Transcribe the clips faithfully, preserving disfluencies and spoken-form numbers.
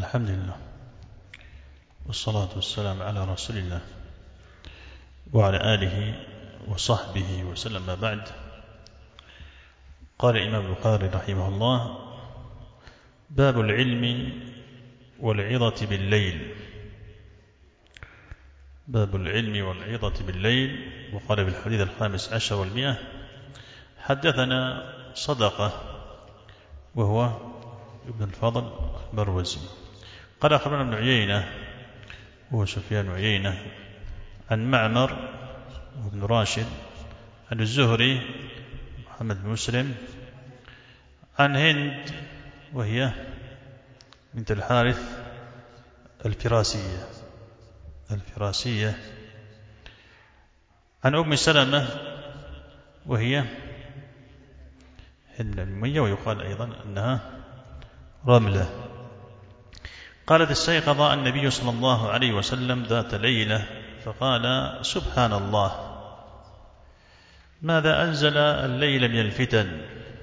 الحمد لله والصلاة والسلام على رسول الله وعلى آله وصحبه وسلم. ما بعد، قال الإمام البخاري رحمه الله: باب العلم والعظة بالليل. باب العلم والعظة بالليل. وقال في الحديث الخامس عشر والمئة: حدثنا صدقة وهو ابن الفضل المروزي قال أخبرنا ابن عيينة وهو سفيان عيينة عن معمر وابن راشد عن الزهري محمد بن مسلم عن هند وهي بنت الحارث الفراسية الفراسية عن أم سلمة وهي هند المية، ويقال أيضا أنها رملة. قالت: استيقظ النبي صلى الله عليه وسلم ذات ليلة فقال: سبحان الله، ماذا أنزل الليل من الفتن،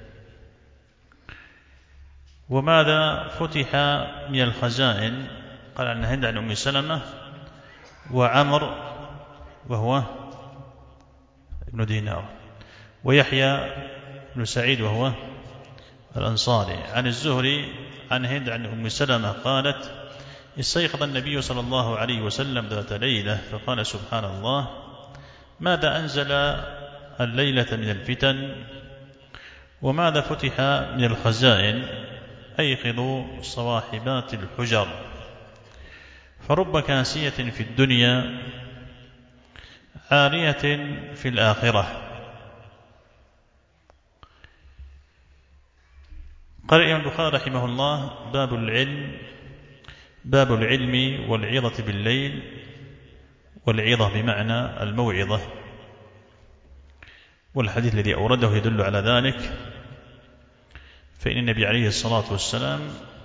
وماذا فتح من الخزائن. قال عن هند عن أم سلمة وعمر وهو ابن دينار ويحيى بن سعيد وهو الأنصاري عن الزهري عن هند عن أم سلمة قالت: استيقظ النبي صلى الله عليه وسلم ذات ليلة فقال: سبحان الله، ماذا أنزل الليلة من الفتن، وماذا فتح من الخزائن، أيقظوا صواحبات الحجر، فرب كاسية في الدنيا عارية في الآخرة. قال الإمام البخاري رحمه الله: باب العلم باب العلم والعظة بالليل. والعظة بمعنى الموعظة، والحديث الذي أورده يدل على ذلك، فإن النبي عليه الصلاة والسلام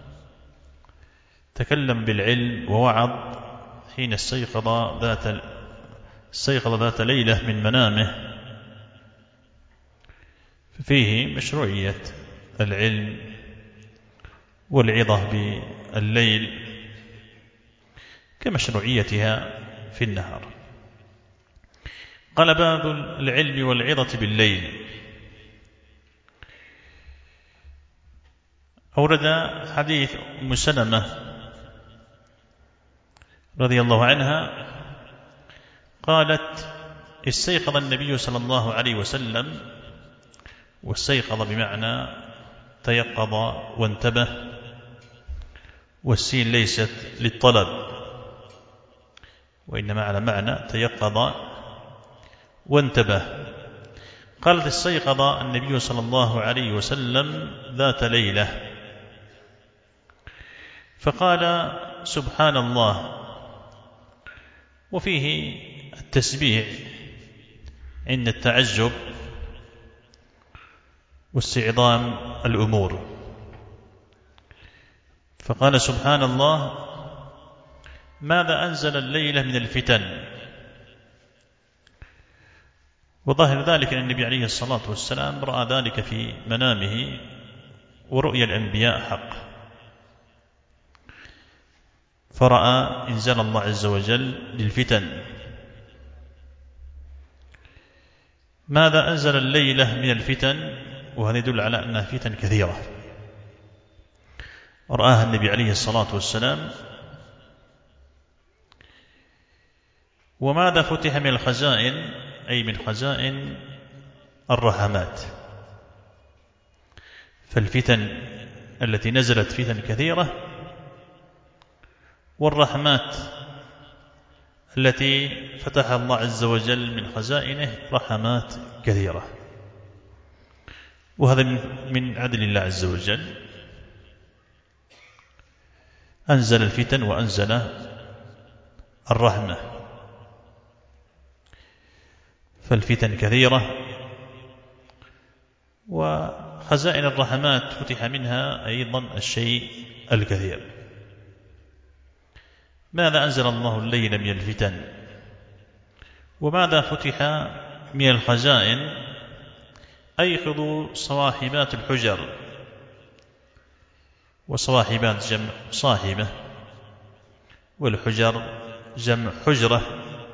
تكلم بالعلم ووعظ حين استيقظ ذات استيقظ ذات ليلة من منامه، فيه مشروعية العلم والعظة بالليل كمشروعيتها في النهار. قال: باب العلم والعظة بالليل. أورد حديث أم سلمة رضي الله عنها قالت: استيقظ النبي صلى الله عليه وسلم، واستيقظ بمعنى تيقظ وانتبه، والسين ليست للطلب وإنما على معنى تيقظ وانتبه. قالت: استيقظ النبي صلى الله عليه وسلم ذات ليلة فقال: سبحان الله. وفيه التسبيح عند التعجب واستعظام الأمور. فقال: سبحان الله، ماذا أنزل الليلة من الفتن. وظاهر ذلك أن النبي عليه الصلاة والسلام رأى ذلك في منامه، ورؤيا الأنبياء حق، فرأى إنزال الله عز وجل للفتن. ماذا أنزل الليلة من الفتن، وهذا يدل على أنها فتن كثيرة رآها النبي عليه الصلاة والسلام. وماذا فتح من الخزائن، أي من خزائن الرحمات. فالفتن التي نزلت فتن كثيرة، والرحمات التي فتح الله عز وجل من خزائنه رحمات كثيرة. وهذا من عدل الله عز وجل، أنزل الفتن وأنزل الرحمة. فالفتن كثيرة، وخزائن الرحمات فتح منها أيضا الشيء الكثير. ماذا أنزل الله الليل من الفتن، وماذا فتح من الخزائن، أيقظوا صواحبات الحجر. وصواحبات جمع صاحبة، والحجر جمع حجرة،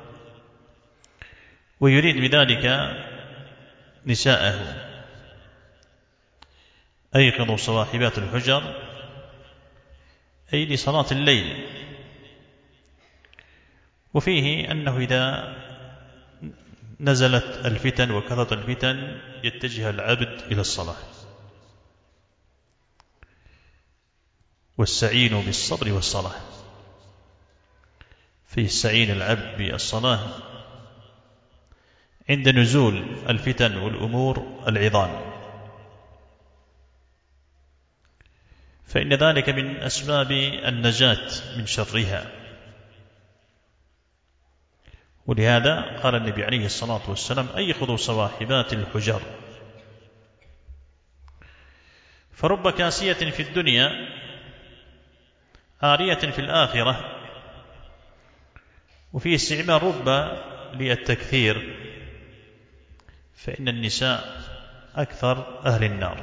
ويريد بذلك نساءه. أيقظوا صواحبات الحجر أي لصلاة الليل. وفيه أنه إذا نزلت الفتن وكثرت الفتن يتجه العبد إلى الصلاة. واستعينوا بالصبر والصلاة، فيستعين العبد بالصلاة عند نزول الفتن والأمور العظام، فإن ذلك من أسباب النجاة من شرها. ولهذا قال النبي عليه الصلاة والسلام أيقظوا صواحبات الحجر. فرب كاسية في الدنيا عارية في الآخرة. وفي استعمال رب للتكثير، فإن النساء أكثر أهل النار.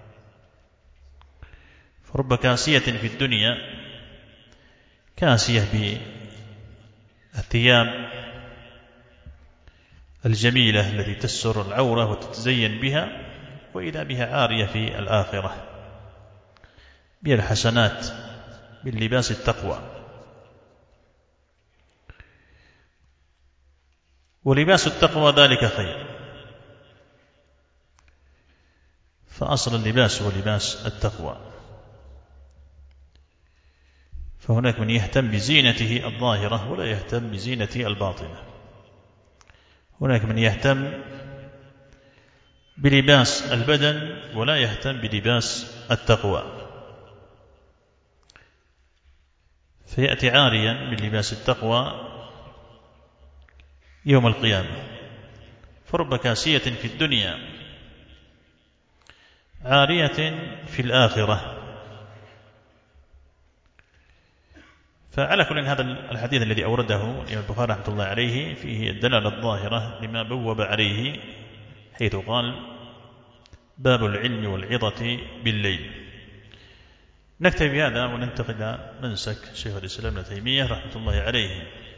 فرب كاسية في الدنيا، كاسية بالثياب الجميلة التي تستر العورة وتتزين بها، وإذا بها عارية في الآخرة بالحسنات باللباس التقوى. ولباس التقوى ذلك خير، فأصل اللباس هو لباس التقوى. فهناك من يهتم بزينته الظاهرة ولا يهتم بزينته الباطنة. هناك من يهتم بلباس البدن ولا يهتم بلباس التقوى، فيأتي عاريا من لباس التقوى يوم القيامة. فرب كاسية في الدنيا عارية في الآخرة. فعلى كل هذا الحديث الذي أورده الإمام البخاري رحمة الله عليه فيه الدلالة الظاهرة لما بوب عليه، حيث قال باب العلم والعظة بالليل. نكتفي بهذا وننتقل إلى منسك شيخ الإسلام ابن تيمية رحمة الله عليه.